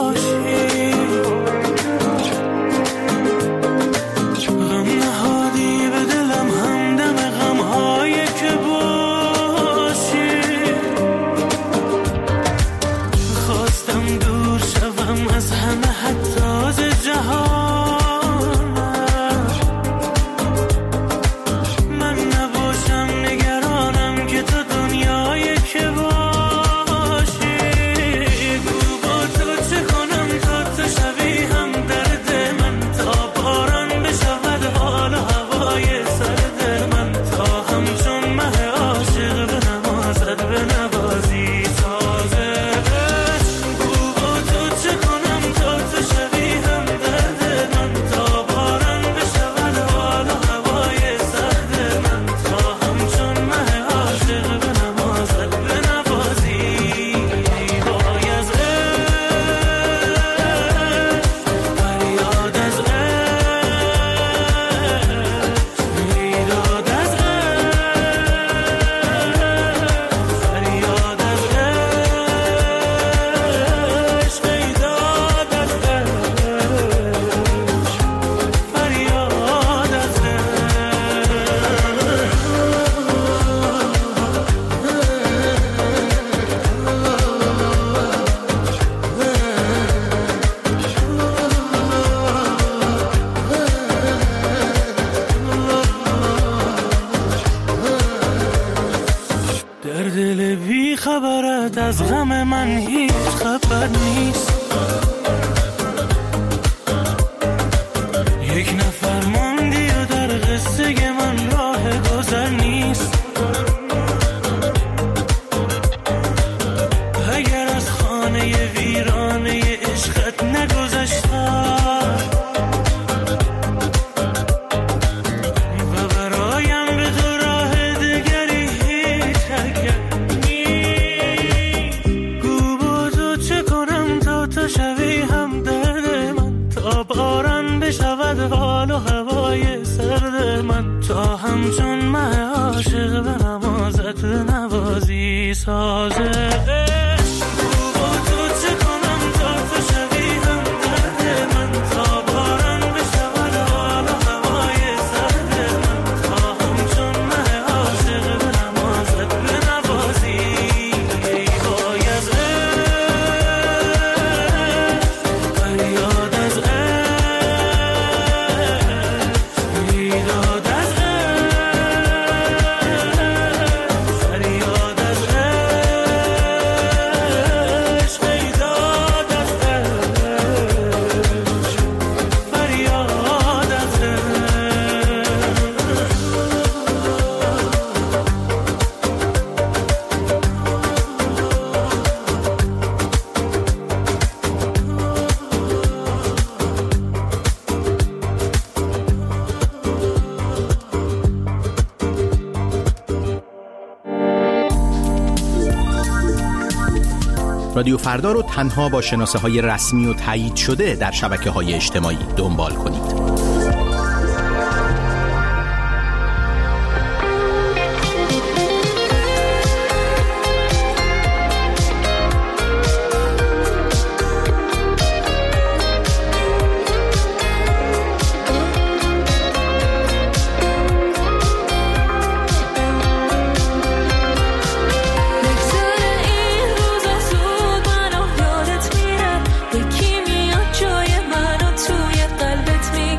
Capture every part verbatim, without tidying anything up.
باشی، غم نهادی به دلم همدم غمهای که باشی. خواستم دور شوم از همه حتی از جهان، من نباشم نگرانم که تو دنیای که باشی. گو با تو چه کنم تا تو شوی هم درد من، تا باران بشود حال و هوای سرد من، تا همچون مه عاشق به نمازت به نوازی سازه. گو با تو چه کنم تا تو شوی هم درد من، تا باران بشود حال و هوای سرد من، تا همچون مه عاشق به نمازت به نوازی. وای از عشق، فریاد از عشق، بیداد از عشق، فریاد از عشق، بیداد از عشق، فریاد از عشق. در دل بی خبرت از غم من هیچ خبر نیست، یک نفر ماندی و در قصه من راه گذر نیست. اگر از خانه ویرانه عشقت نگذشتم و برایم به تو راه دگری هیچ حرکت نیست. گو با تو چه کنم تا تو شوی هم درد من، تا باران بشود حال و هوای سرد من، تا همچون مه عاشق به نمازت نوازی سازه. گو با تو چه کنم تا تو شوی هم درد من، تا باران بشود حال و هوای سرد من، تا همچون مه عاشق به نمازت به نوازی. وای از عشق، فریاد از عشق، بیداد از عشق، فریاد از عشق، بیداد از عشق، فریاد از عشق. رادیو فردا رو تنها با شناسه های رسمی و تایید شده در شبکه های اجتماعی دنبال کنید. یکی میاد جای منو توی قلبت میگه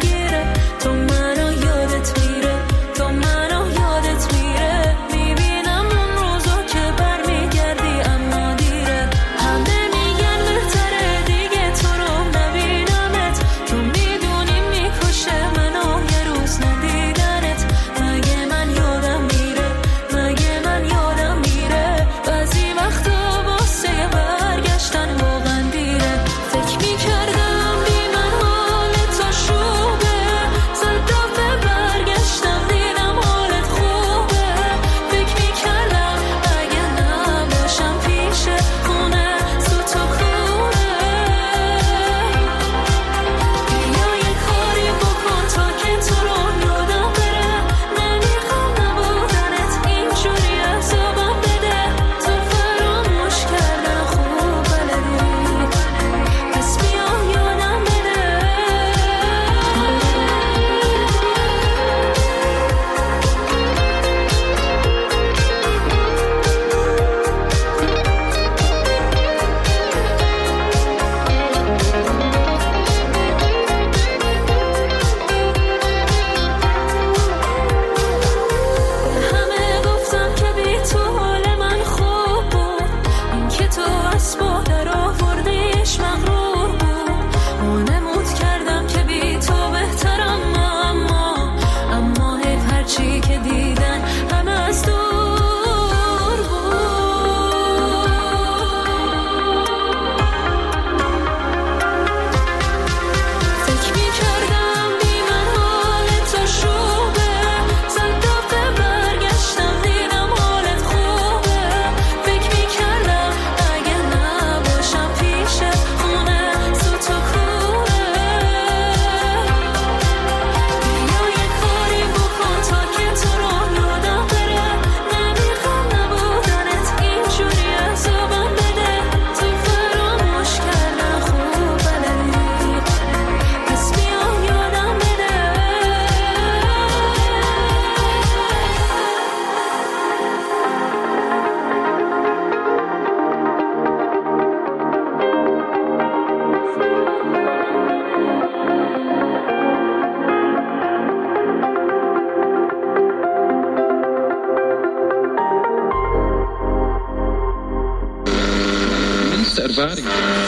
everybody.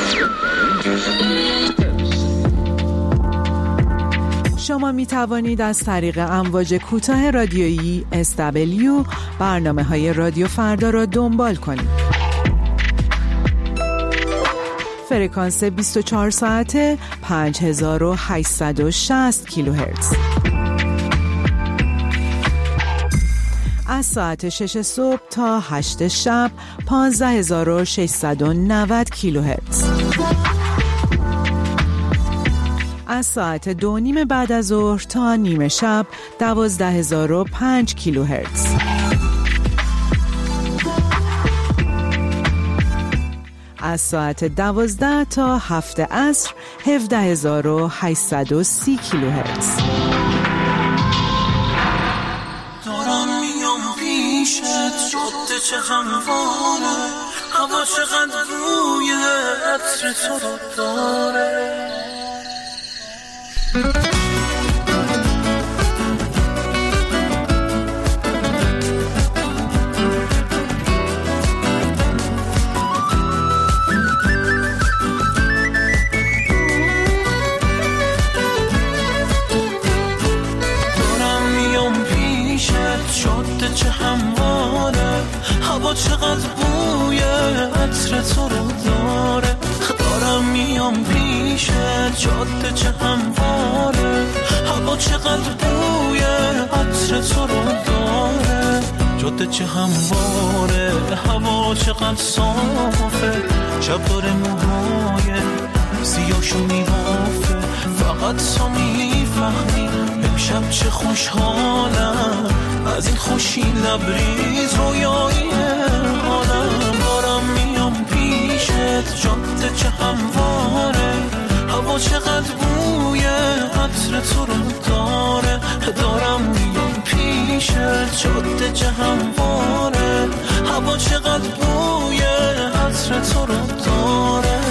شما می توانید از طریق امواج کوتاه رادیویی اس دبلیو برنامه های رادیو فردا را دنبال کنید. فرکانس بیست و چهار ساعته پنج هزار و هشتصد و شصت کیلوهرتز. از ساعت شش صبح تا هشت شب پانزده هزار و ششصد و نود کیلوهرتز. از ساعت دو نیم بعد از ظهر تا نیمه شب دوازده هزار و پنج کیلوهرتز. از ساعت دوازده تا هفت عصر هفده هزار و هشتصد و سی کیلوهرتز. دارم میام پیشت جاده چه همواره، هوا چقدر روی عطر تو رو داره. چه همواره، هوا چقدر بوی عطر تو رو داره. دارم میام پیشت جاده چه همواره، هوا چقدر بوی عطر تو رو داره. جاده چه همواره، هوا چقدر صافه، شب داره موهای سیاشو میبافه. فقط تو میفهمی امشب چه خوشحالم، از این خوشی لبریز رویایی حالم. دارم میام پیشت جاده چه همواره، هوا چقدر بوی عطر تو رو داره. دارم میام پیشت جاده چه همواره، هوا چقدر بوی عطر تو رو داره.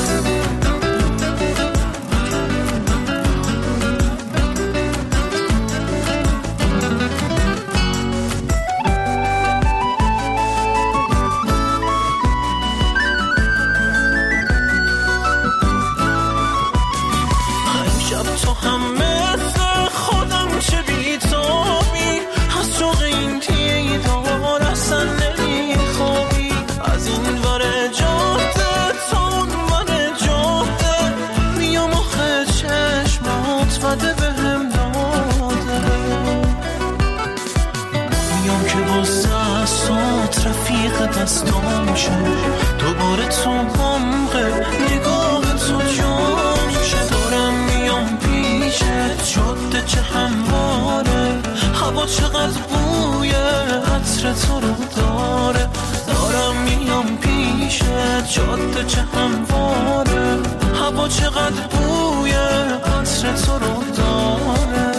دستام شه دوباره تو عمق نگاه تو جان شه. دارم میام پیشت جاده چه همواره، هوا چقدر بوی عطر تو رو داره. دارم میام پیشت جاده چه همواره، هوا چقدر بوی عطر تو رو داره.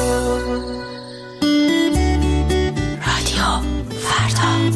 رادیو فردا.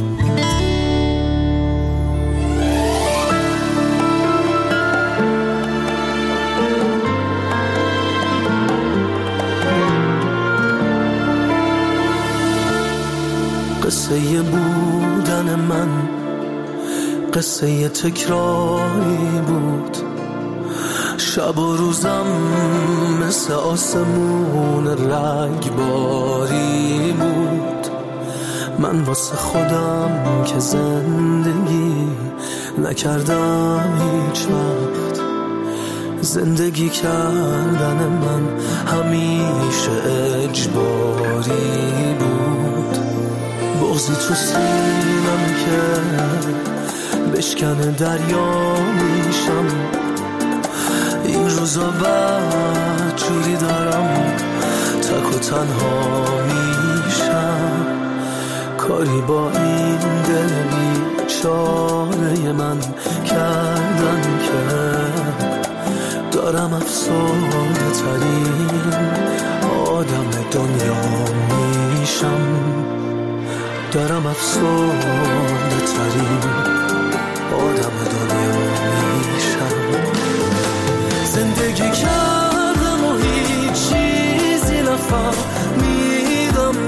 قصه بودن من قصه تکراری بود، شب و روزم مثل آسمون رگباری بود. من واسه خودم که زندگی نکردم هیچ وقت، زندگی کردن من همیشه اجباری بود. بغضی تو سینم که بشکنه دریا میشم، این روزا بعد جوری دارم تک و تنها میشم. کاری با این دل بیچاره من کردن که دارم افسرده ترین آدم دنیا میشم. دارم افسرده ترین آدم دنیا میشم. زندگی کردم و هیچ چیزی نفهمیدم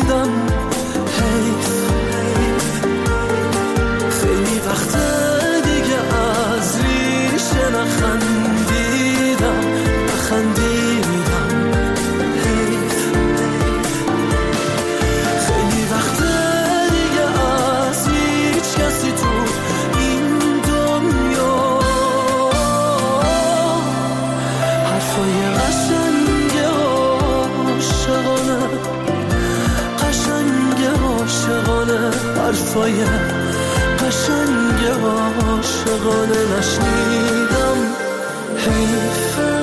نفهمیدم. حیف خیلی وقته نخندیدم نخندیدم حیف خیلی وقته دیگه از هیچ کسی تو این دنیا حرفای قشنگ عاشقانه قشنگ عاشقانه حرفای قشنگ عاشقانه نشنیدم حیفه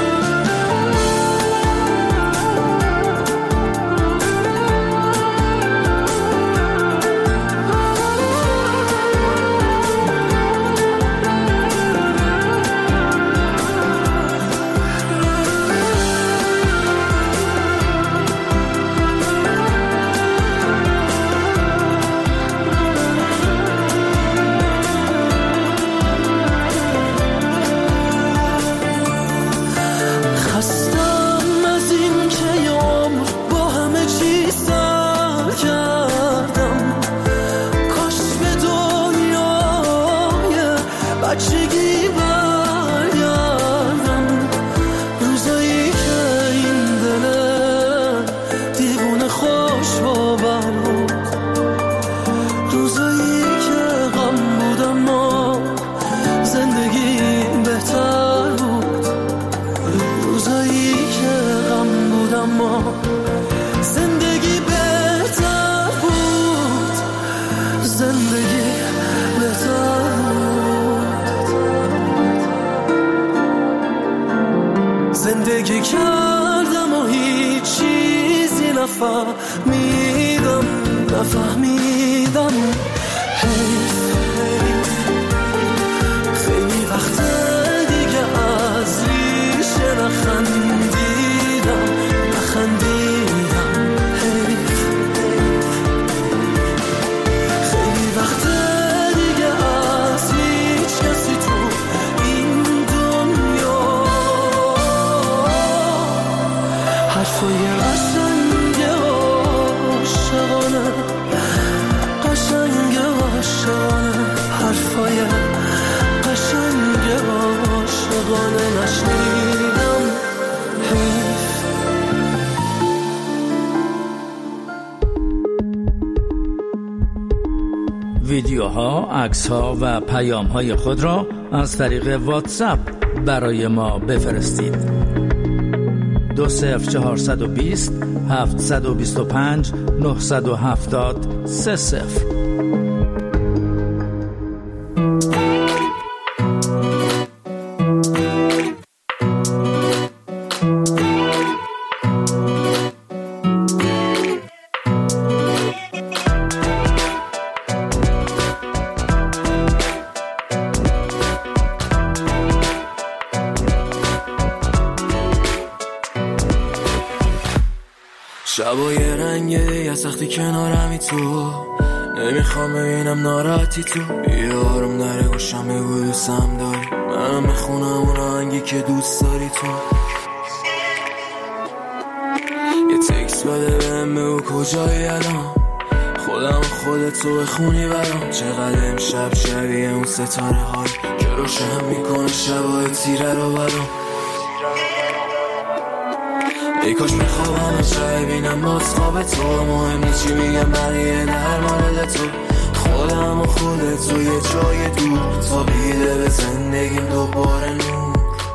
بچگی برگردم روزایی که این دل دیوونه خوش باور بود روزایی که غم بود اما زندگی بهتر بود روزایی که غم بود اما زندگی بهتر بود زندگی بهتر زندگی کردم و هیچ چیزی نفهمیدم نفهمیدم حیف خیلی وقت دیگه از ریشه نخندیدم نخندیدم حیف خیلی وقت دیگه از هیچ کسی تو این دنیا حرفای قشنگ عاشقانه قشنگ عاشقانه حرفای قشنگ عاشقانه نشنیدم حیف ویدیوها، عکس‌ها و پیام‌های خود را از طریق واتساپ برای ما بفرستید. دو صفر چهارصد و بیست هفتصد و بیست و پنج نهصد و هفتاد سه صفر. شبای رنگ دیگه سختی کنارمی تو نمیخوام ببینم ناراحتی تو بیارم نره گوشم بگو دوستم داری منم بخونم اون آهنگی که دوست داری تو یه تکس بده بهم بگو کجایی الان خودم خودتو بخونی برام چقدر امشب شبیه اون ستاره های که روشن میکنه شبای تیره رو برام ای کاش بخوابم و چه بینم باز خواب تو مهم نیست چی میگم بقیه در مورد تو خودم و خودت تو یه جای دور تا بیده به زندگیم دوباره نور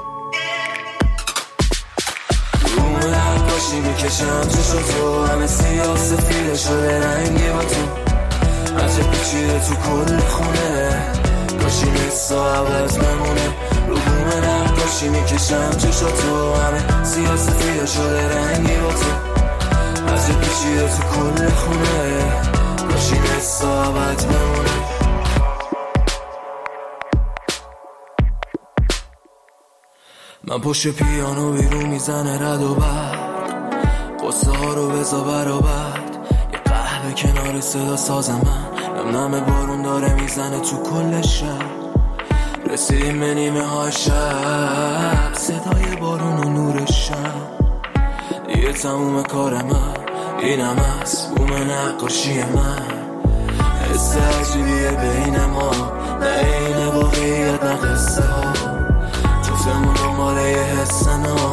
رومه نقاشی میکشم چشم تو همه سیاه سفیده شده رنگی با تو عجب پیچیده تو کل خونه کاشی مثل عوض بمونه رو بوم نقاشی میکشم چشم تو همه سیاه سفیده شده رنگی با تو عجب پیچیده تو کل خونه کاشی مثل عوض بمونه من پشت پیانو بیرون میزنه رد و برد قصه ها رو بزا برابر یه قهوه کنار صدا ساز من نم نم بارون داره میزنه تو کل شب رسیدیم به نیمه های شب صدای بارون و نور شب دیگه تموم کار من اینم از بوم نقاشی من حس عجیبیه بین ما نه این واقعیت نه قصه ها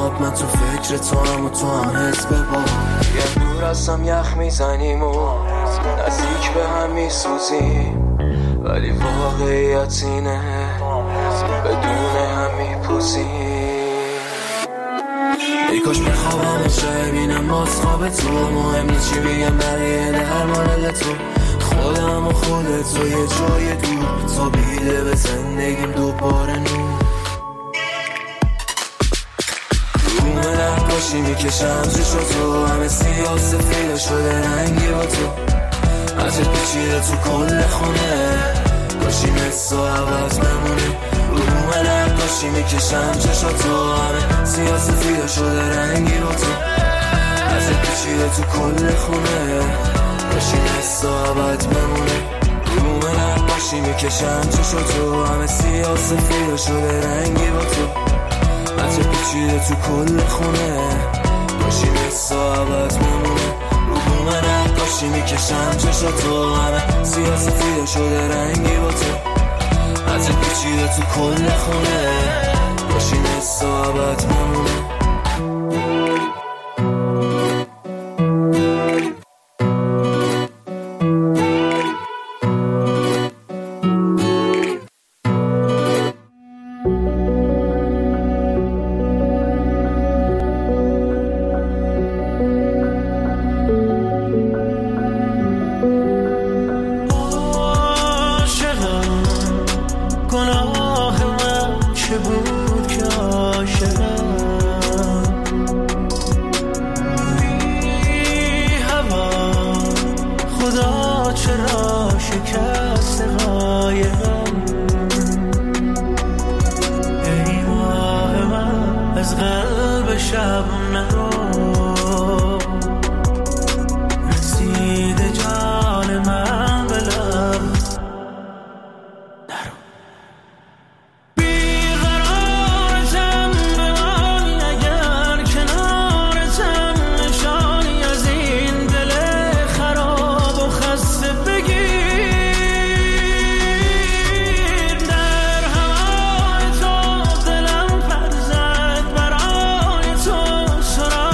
خواب من تو فکر تو هم و تو هم حس به با یه دور هستم یخ میزنیم و نزدیک به هم میسوزیم ولی واقعیت اینه بدون هم میپوزیم ای کاش بخوابم اشه بینم باز خواب تو مهم نیست چی بگم برای درمان تو خودم و خودت تو یه جای دور تا بیده به زندگیم دوباره نور روم نقاشی میکشم چشم تو همه سیاه سفیده شده رنگی با تو عجب پیچیده تو کل خونه کاشی مثل و عوض بمونه روم نقاشی میکشم چشم تو همه سیاه سفیده شده رنگی با تو عجب پیچیده تو کل خونه کاشی مثل و عوض بمونه روم نقاشی میکشم چشم تو همه سیاه سفیده شده رنگی با تو عجب پیچیده تو کل خونه کاشی مثل و عوض بمونه روم نقاشی میکشم چشم تو همه سیاه سفیده شده رنگی با تو عجب پیچیده تو کل خونه کاشی مثل و عوض بمونه سرا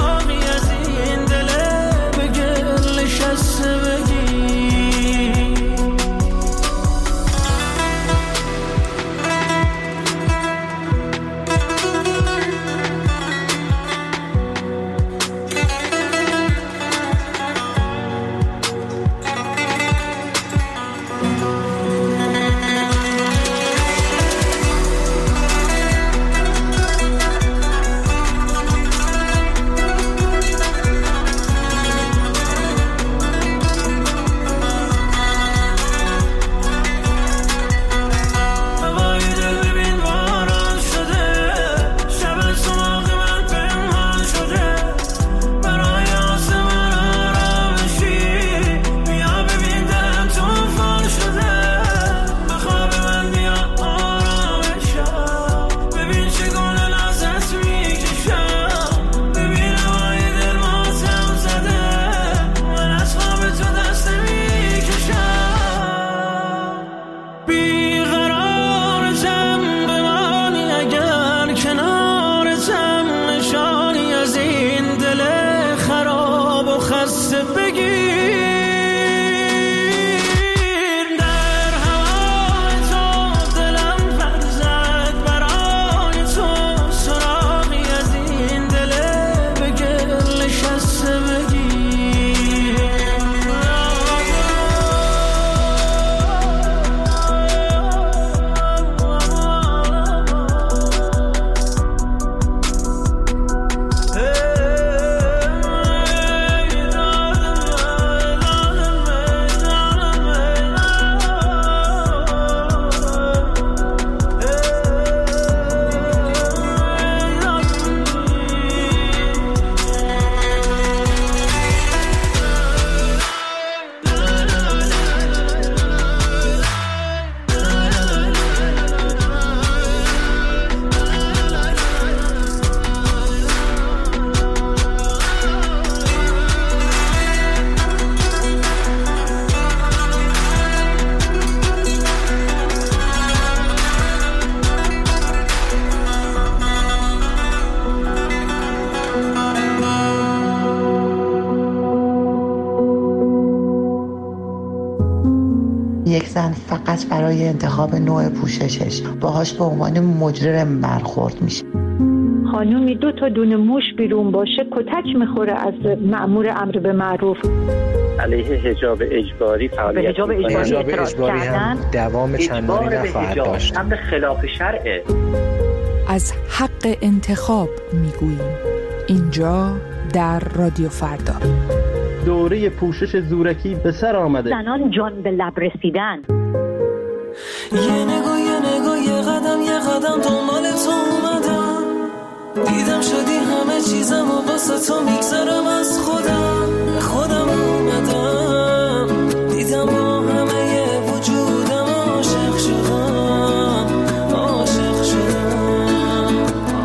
زن فقط برای انتخاب نوع پوششش باهاش به عنوان مجرم برخورد میشه. خانومی دو تا دونه موش بیرون باشه کتک میخوره از مأمور امر به معروف. علیه حجاب اجباری فعالیت حجاب اجباری, حجاب اجباری هم دوام چندانی نخواهد داشت. امر خلاف شرعه. از حق انتخاب میگوییم اینجا در رادیو فردا. دوره پوشش زورکی به سر آمده. زنان جان به لب رسیدن. یه نگاه یه نگاه یه قدم یه قدم دنبال تو اومدم، دیدم شدی همه چیزم و واسه تو میگذرم از خودم به خودم اومدم، دیدم با همه یه وجودم عاشق شدم عاشق شدم.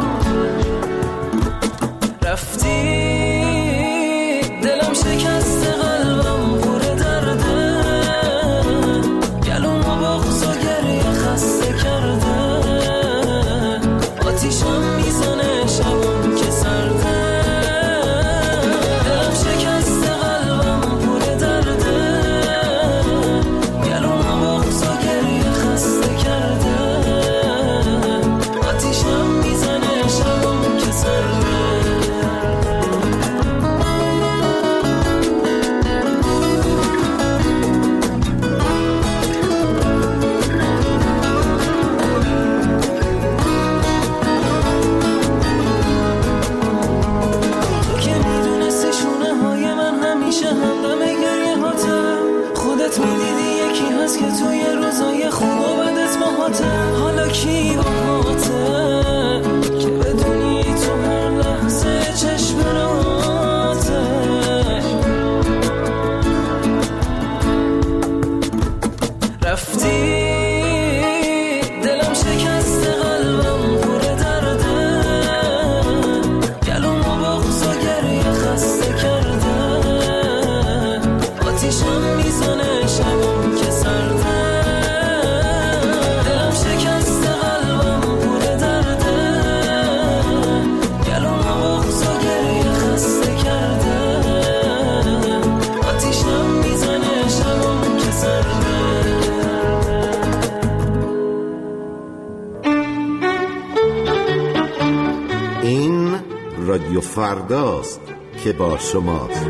رفتی دلم شکست قلبم پر درده، گلوم و بغض و گریه خسته کرده، آتیشم میزنه شبم که سرده، دلم شکست قلبم پر درده، گلوم و بغض و گریه خسته کرده، آتیشم میزنه شبم که سرده. خودت میدیدی یکی هست که توی روزای خوب و بدت باهاته، حالا کی باهاته که بدونی تو هر لحظه چشم راته. رفتی دلم شکست قلبم پر درده، گلوم و بغض و گریه خسته کرده، آتیشم میزنه شبم که سرده، دلم شکست قلبم پر درده، گلوم و بغض و گریه خسته کرده، آتیشم میزنه شبم که سرده. این رادیو فرداست که با شماست.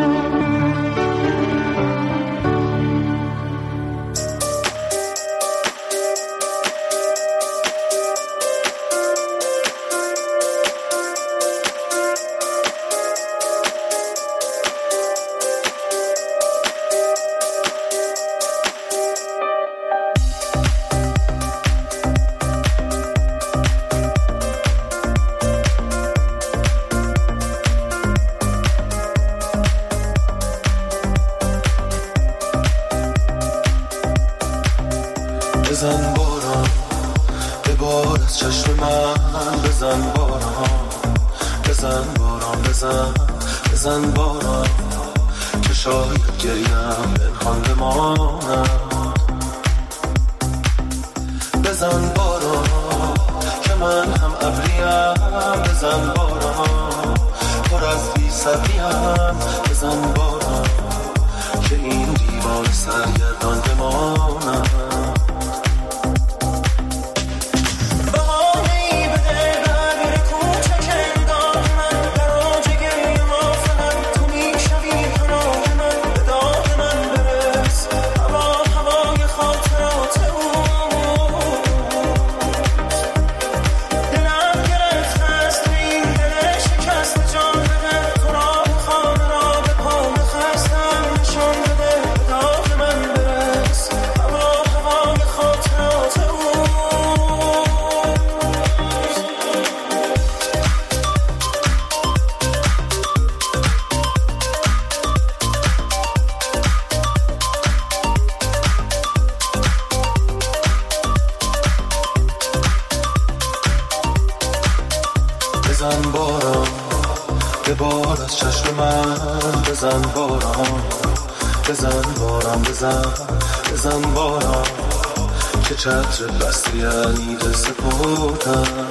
بزن باران به بار از چشم من، بزن باران بزن باران بزن بزن باران که شاید گریم پنهان بمانم. بزن باران که من هم ابریم، بزن باران پر از بی صبریم، بزن باران که این دیوار سرگردان بمانم. بزن باران به بار از چشم من، بزن باران بزن باران بزن بزن باران که چتر بستی علیده سپردم.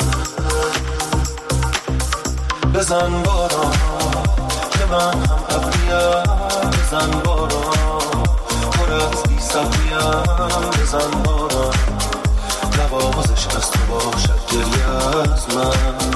بزن باران که من هم ابریم، بزن باران پر از بی سبزیم بزن باران نوازش از تو باشد گریه از من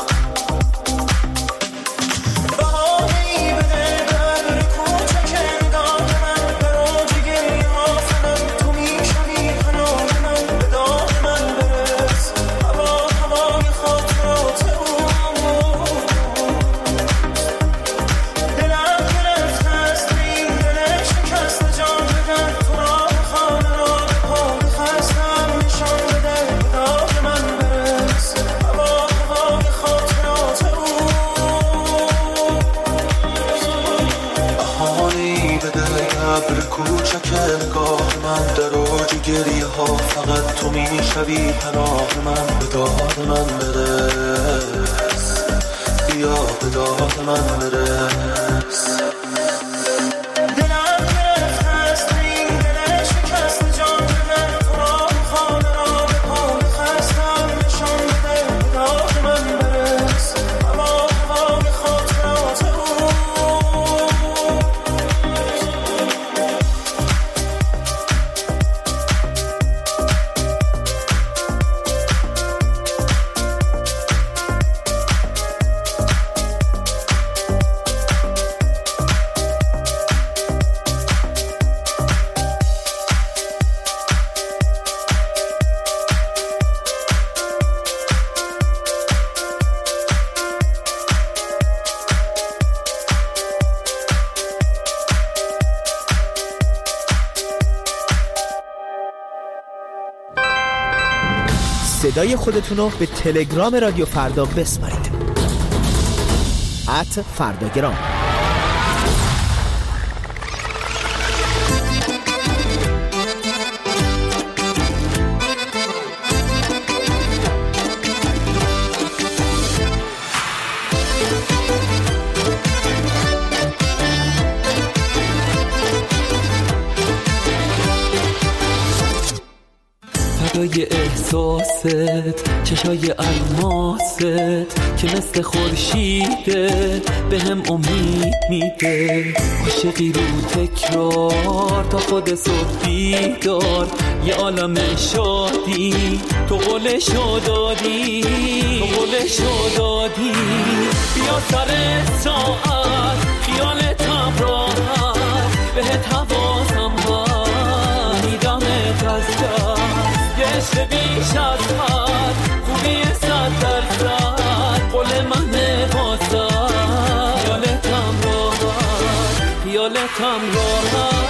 گریه ها فقط تو میشوی پناه من به داد من برس بیا به داد من برس دلم گرفت هست این دل شکست جان من تو را خانه را به پای خستم نشان بده به داد من برس هوا هوای خاطرات او صدای خودتون رو به تلگرام رادیو فردا بسپارید ات فرداگرام. فدای احساست چشای الماست که مثل خورشیده به هم امید میده عاشقی رو تکرار تا خود صبح بیدار یه عالم شادی تو قولشو دادی تو قولشو دادی بیا سر ساعت خیالتم راحت بهت حواسم هست میدمت از دست گشت بیش از حد خوبی صد درصد قول من واسد خیالتم راحت خیالتم راحت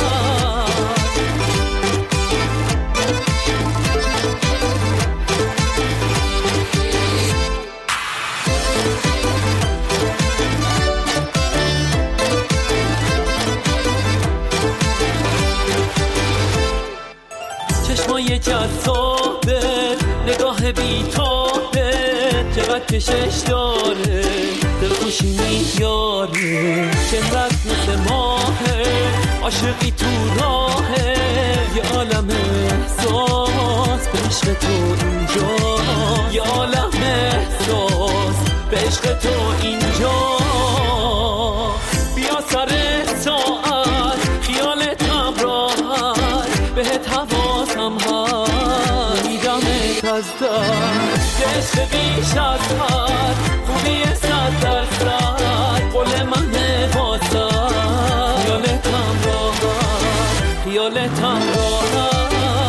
چشمای جذابه نگاه بیتابه چقدر کشش داره دلخوشی میاره چقدر مثل ماهه عاشقی تو راهه یه عالم احساس به عشق تو اینجا یه عالم احساس به عشق تو اینجا بیا سر ساعت خیالتم راحت بهت حواسم هست میدمت از دست گشت بیش از حد خوبی صد درصد قول من واسد خیالتم راحت خیالتم راحت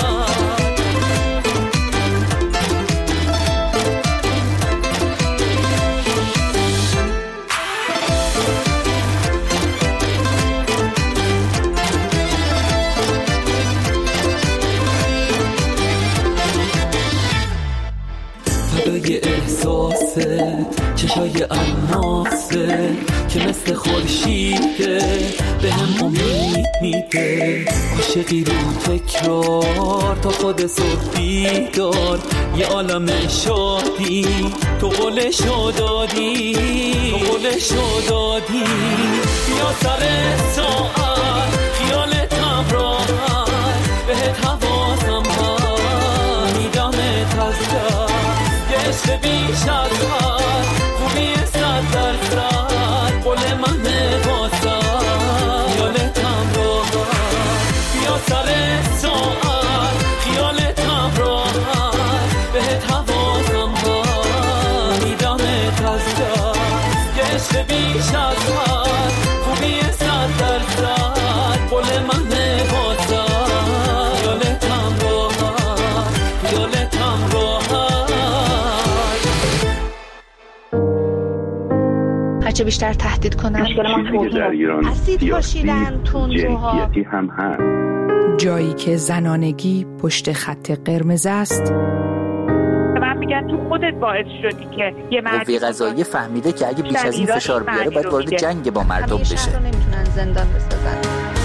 فدای احساست چشای الماست که مثل خورشیده به هم امید میده عاشقی رو تکرار تا خود صبح بیدار یه عالم شادی تو قولشو دادی تو قولشو دادی بیا سر ساعت خیالتم راحت بهت حواسم هست میدمت از دست گشت بیش از حد خوبی صد درصد قول من واسد خیالتم راحت بیا سر بیش از دست گشت بیش از حد خوبی صد درصد قول من بازد یالتم راحت یالتم راحت هرچه بیشتر تهدید کنن چیزی که در ایران سیاسی جنسیتی هم هست. جایی که زنانگی پشت خط قرمز است. من میگن تو خودت باعث شدی که یه مرد قوه قضاییه فهمیده که اگه بیش از این فشار بیاره باید وارد جنگ با مردم بشه. شهر رو نمیتونن زندان بسازن.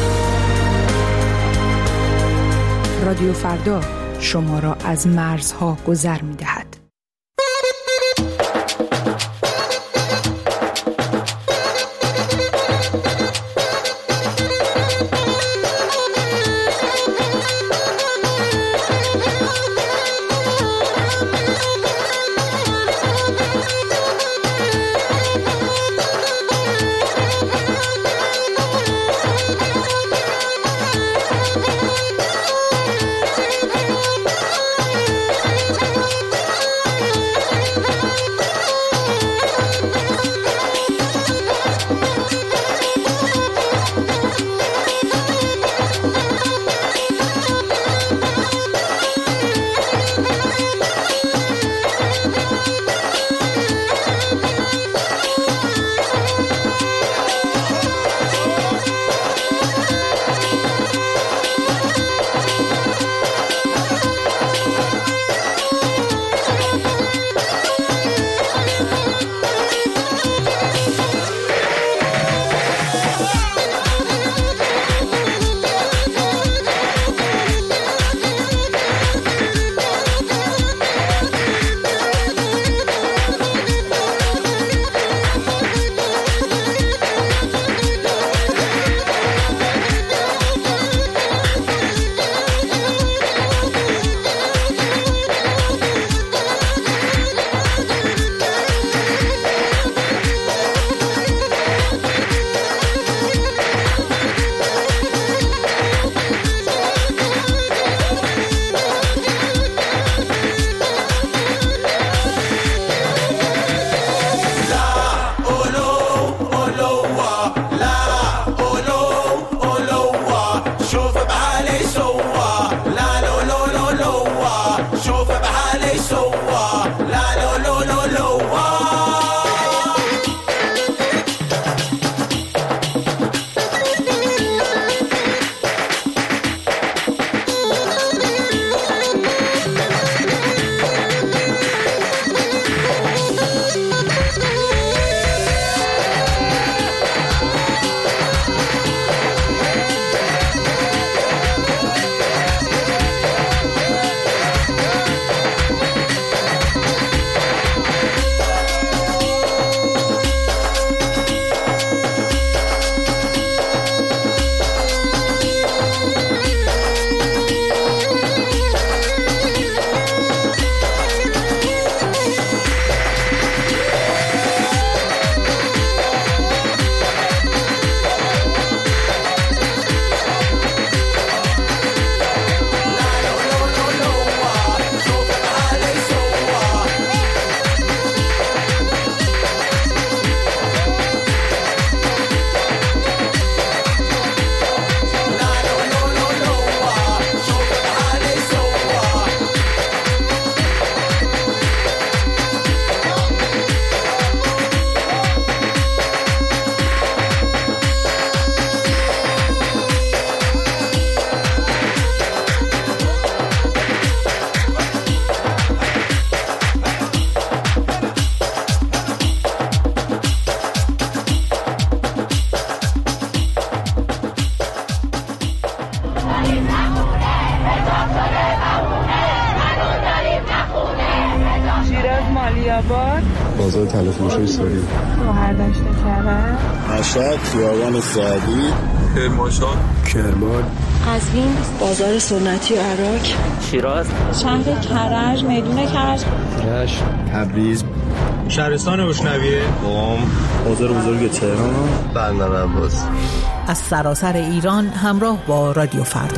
رادیو فردا شما را از مرزها گذر میدهد. بازار تلفروشی ساری روهردشت کرد مشهد خیابان سعدی کرمانشاه کرمان قزوین بازار سنتی عراق شیراز شهر کرج میدون کرج رشت تبریز شهرستان اشنویه قم بازار بزرگ تهران بندر عباس. از سراسر ایران همراه با رادیو فردا.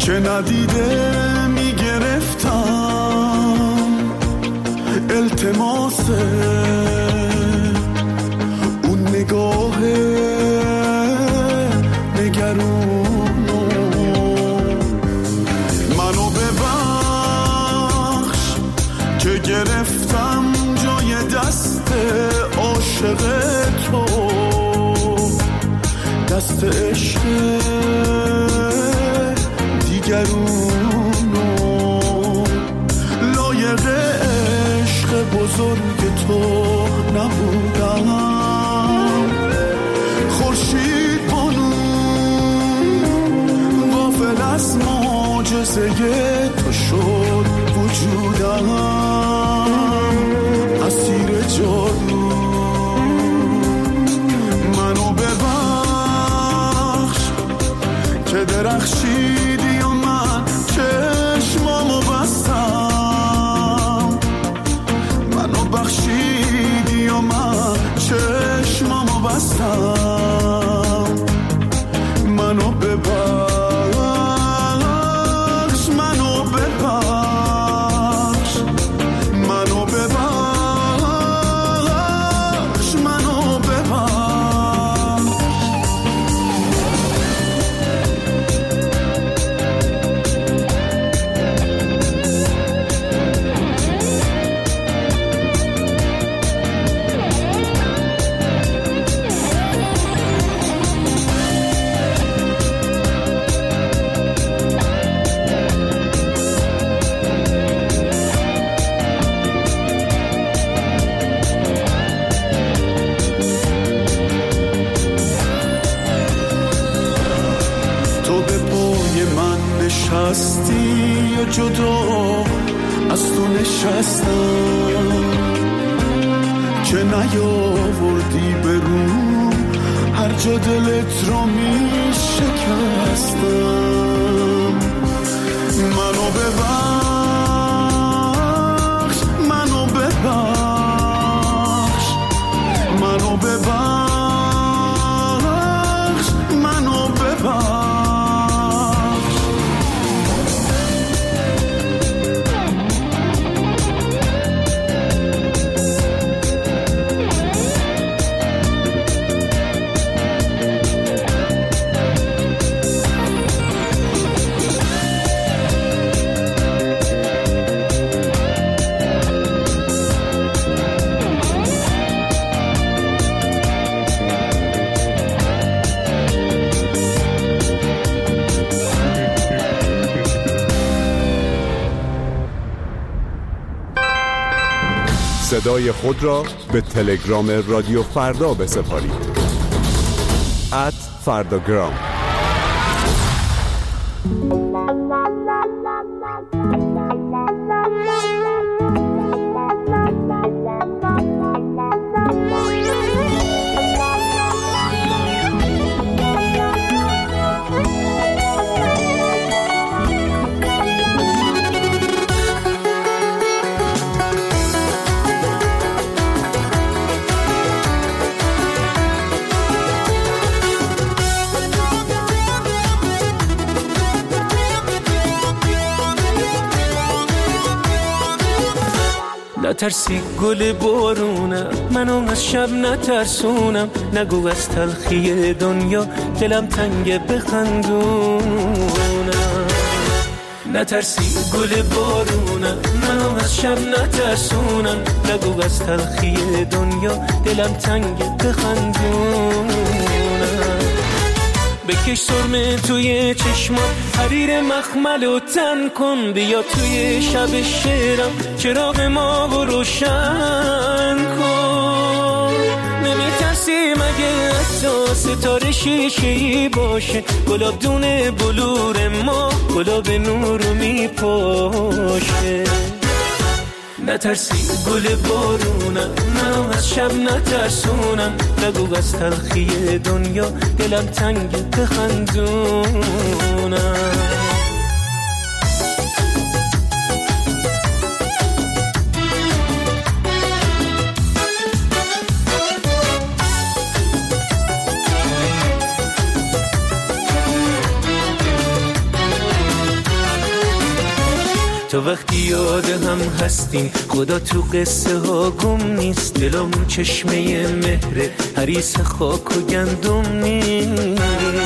که ندیده میگرفتم التماس اون نگاه نگرونو. منو ببخش که گرفتم جای دست عاشق تو، دست عشق دیگرونو. لایق عشق بزرگ تو نبودم، خورشید بانو غافل از معجزه تو شد وجودم، اسیر جادو. منو ببخش که درخشیدی و من چشمامو بستم، منو بخشیدی و من چشمامو بستم. منو ببخش، منو ببخش، منو ببخش، منو ببخش. نشستی یا جدا از تو نشستم که نیاوردی برون، هر جا دلت رو می شکستم. منو ببخش، منو ببخش، منو ببخش، منو ببخش. صدای خود را به تلگرام رادیو فردا بسپارید. ات فرداگرام. نترسی گل بارونم، منو از شب نترسونم، نگو از تلخی دنیا دلم تنگ بخندونم. نترسی گل بارونم، منو از شب نترسونم، نگو از تلخی دنیا دلم تنگ بخندونم. بکش سرمه توی چشمات، حریر مخمل و تن کن، بیا توی شب شعرم چراغ ما و روشن کن. نمیترسی مگه حتی ستاره شیشه‌ای باشه، گلاب دونه بلور ما گلاب نورو میپاشه. نترسی گل بارونم، منو از شب نترسونم، نگو از تلخی دنیا دلم تنگ بخندونم. تو وقتی یاد هم هستیم خدا تو قصه ها گم نیست، دلم چشمه مهره حریص خاک و گندم نیست.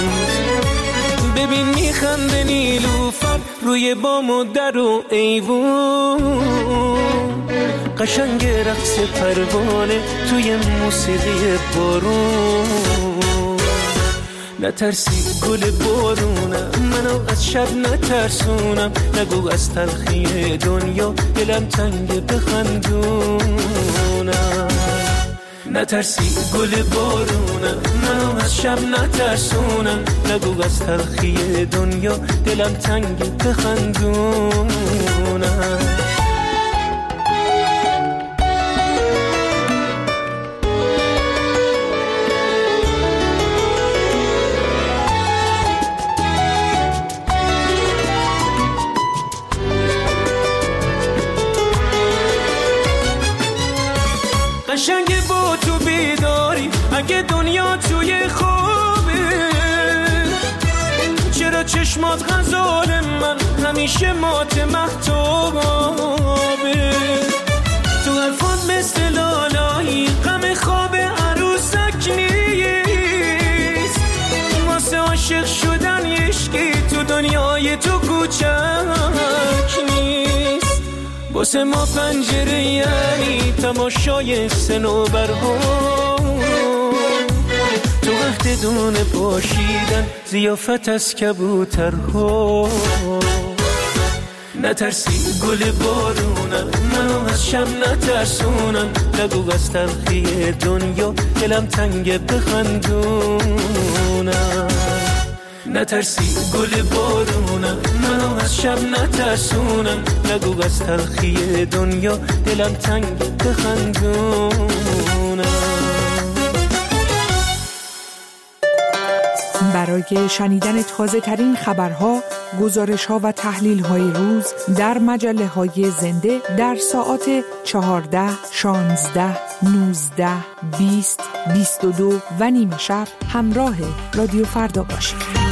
ببین میخنده نیلوفر روی بام و در و ایوون، قشنگ رقص پروانه توی موسیقی بارون. نترسی گل بارونم منو از شب نترسونم، نگو از تلخی دنیا دلم تنگ بخندونم. نترسی گل بارونم منو از شب نترسونم، نگو از تلخی دنیا دلم تنگ بخندونم. قشنگ با تو بیداری اگه دنیا توی خوابه، چرا چشمات غزال من همیشه مات مهتابه. تو حرفات مثل لالایی غم خواب عروسک نیست، واسه عاشق شدن یشکی تو دنیای تو کوچک نیست. واسه ما پنجره یعنی تماشای صنوبرها، تو وقت دونه پاشیدن ضیافت از کبوترها. نترسی گل بارونم منو از شب نترسونم، نگو از تلخی دنیا دلم تنگ بخندونم. نترسی گل بارونم منو از شب نترسونم، نگو از تلخی دنیا دلم تنگ بخندونم. برای شنیدن تازه ترین خبرها، گزارش ها و تحلیل های روز در مجله های زنده در ساعات چهارده، شانزده، نوزده، بیست، بیست و دو و نیمه شب همراه رادیو فردا باشید.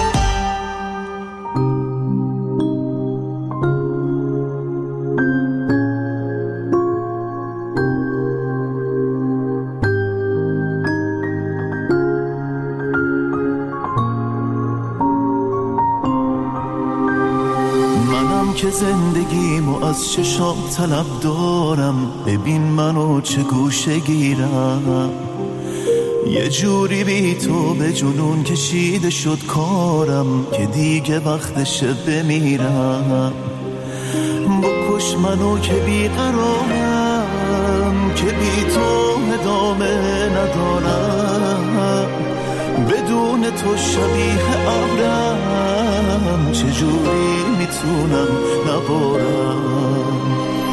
که زندگیمو از چشام طلب دارم، ببین منو چه گوشه گیرم. یه جوری بی تو به جنون کشیده شد کارم، که دیگه وقتشه بمیرم. بکش منو که بیقرارم، که بی تو ادامه ندارم. بدون تو شبیه ابرم، چجوری میتونم نبارم.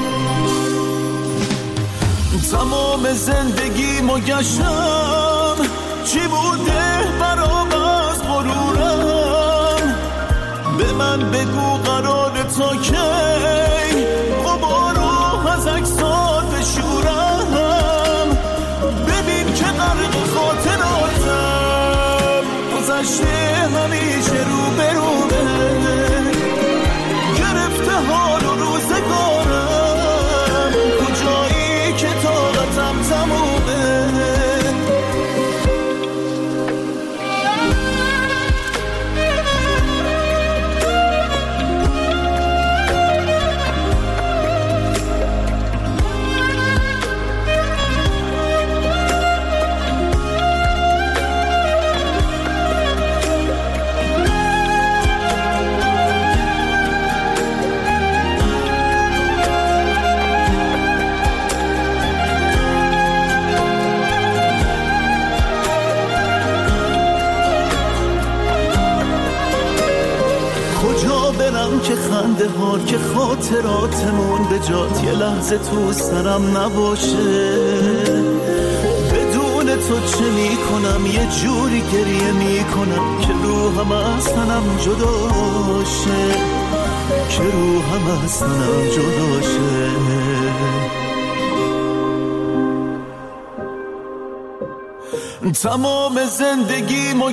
تمام زندگیمو گشتم، چی بوده برام از غرورم. به من بگو قرار تا کی غبارو از عکسات بشورم. ببین که غرق خاطراتم، گذشته همیشه رو به روبه، گرفته حال و روزگارم. کجایی که طاقتم تمومه. که خنده ها که خاطراتمون به جات یه لحظه تو سرم نباشه. بدون تو چه میکنم، یه جوری گریه میکنم که روحم از تنم جداشه، که روحم از تنم جداشه. تمام زندگیمو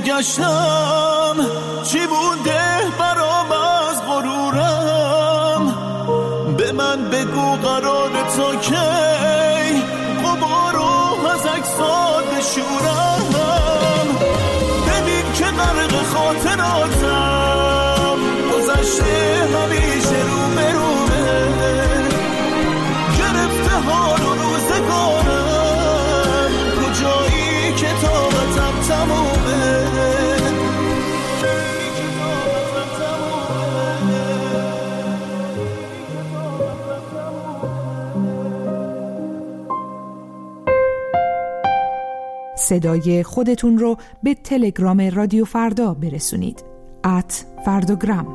گشتم، چی بوده برام از غرورم. به من بگو قرار تا کی غبارو از عکسات بشورم. ببین که غرق خاطراتم گذشته همیشه رو به رومه، گرفته حال و روزگارم کجایی که طاقتم تمومه. صدای خودتون رو به تلگرام رادیو فردا برسونید. ات فرداگرام.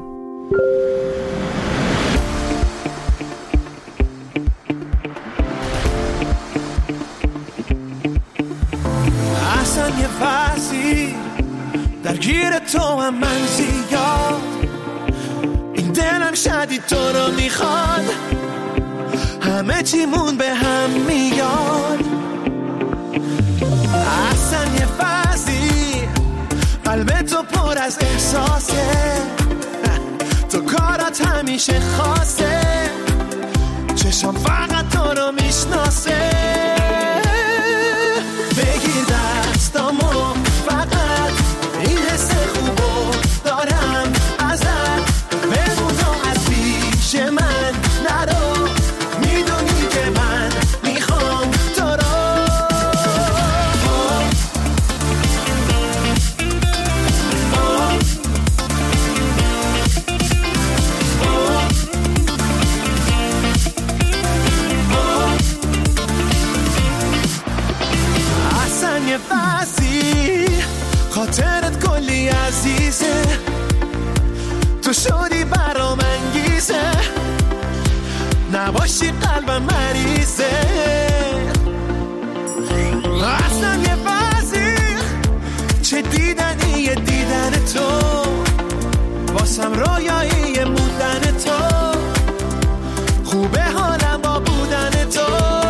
احسن یه فصلی درگیر تو هم من زیاد، این دلم شدید تو رو میخواد، همه چیمون به هم میاد. احسن یه فصلی قلب تو پر از احساسه، تو کارات همیشه خاصه، چشم فقط تو رو میشناسه. بگیر دستامو فقط این حس خوبو دارم ازت، بمون از پیش من نرو، میدونی که من میخوام تو رو. یه بسی خاطرت کلی عزیزه، تو شدی برام انگیزه، نباشی قلبم مریضه. اصلا یه بسی چه دیدنی یه دیدن تو، واسم رویایی موندن تو، خوبه حالم با بودن تو.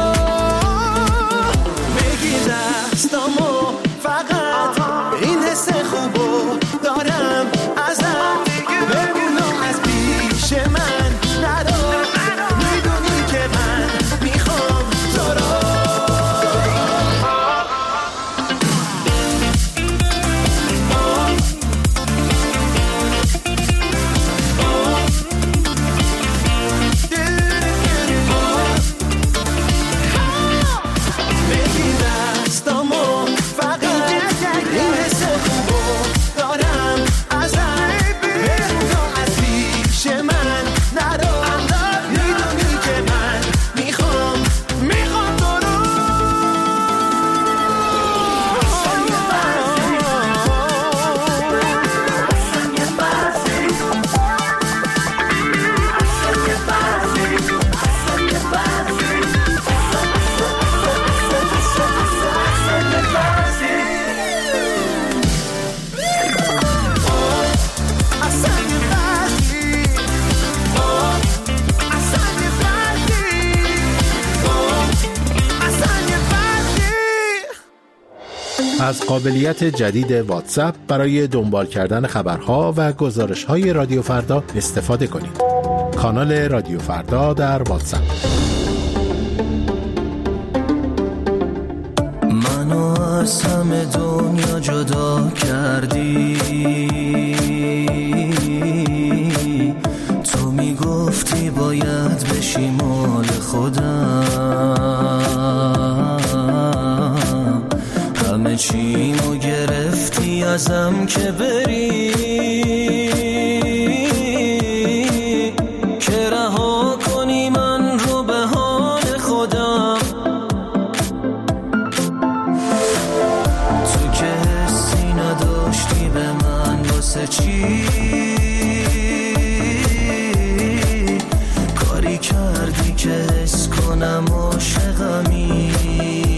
دستامو فقط این حس خوبو دارم ازت، بمونم از پیش من نرو، میدونی که من میخوام تو رو. از قابلیت جدید واتساپ برای دنبال کردن خبرها و گزارش‌های رادیو فردا استفاده کنید. کانال رادیو فردا در واتساپ. منو از همه دنیا جدا کردی، تو میگفتی باید بشی مال خودم، همه چیمو گرفتی ازم که بری، که رها کنی من رو به حال خودم. تو که حسی نداشتی به من واسه چی، کاری کردی که حس کنم عاشقمی،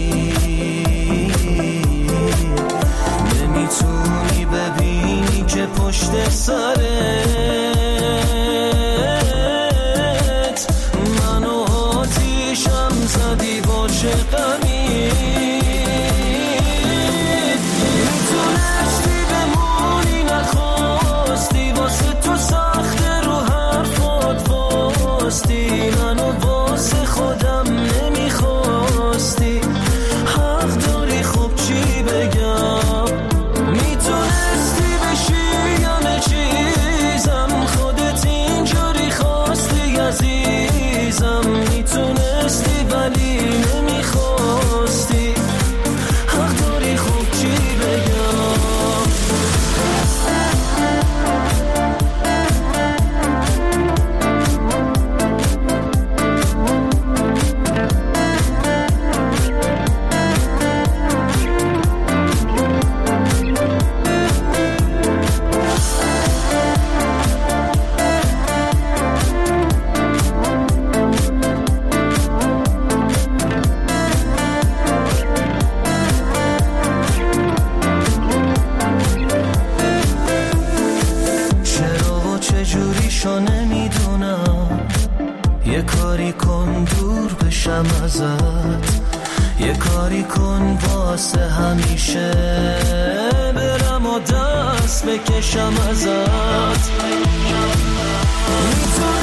نمیتونی ببینی که یه کاری کن دور بشم ازت، یه کاری کن واسه همیشه برم و دست بکشم ازت. میتونم